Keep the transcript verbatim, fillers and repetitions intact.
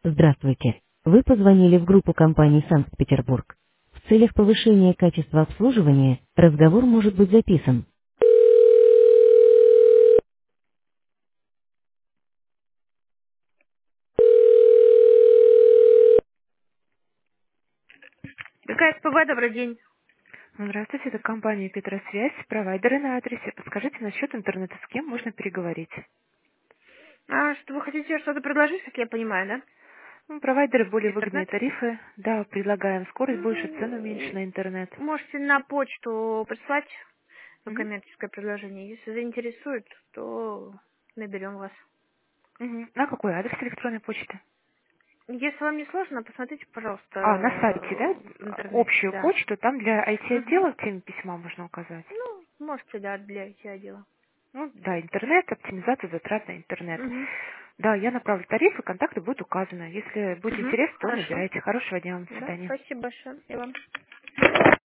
Здравствуйте. Вы позвонили в группу компании «Санкт-Петербург». В целях повышения качества обслуживания разговор может быть записан. Какая СПБ, добрый день. Здравствуйте, это компания Петросвязь, провайдеры на адресе. Подскажите насчет интернета, с кем можно переговорить? А, что вы хотите что-то предложить, как я понимаю, да? Ну, провайдеры более выгодные Интернет? тарифы. Да, предлагаем скорость больше, цену меньше М, на интернет. Можете на почту прислать Мгм. коммерческое предложение. Если заинтересует, то наберем вас. Мгм. На какой адрес электронной почты? Если вам не сложно, посмотрите, пожалуйста, А, на сайте, да? в интернете, Общую да. почту, там для Мгм. I T-отдела тему письма можно указать. Ну, можете, да, для I T-отдела. Ну, да, интернет, оптимизация затрат на интернет. Угу. Да, я направлю тарифы, контакты будут указаны. Если будет Угу. интерес, то Хорошо. набирайте. Хорошего дня вам, до Да, свидания. спасибо большое. И вам.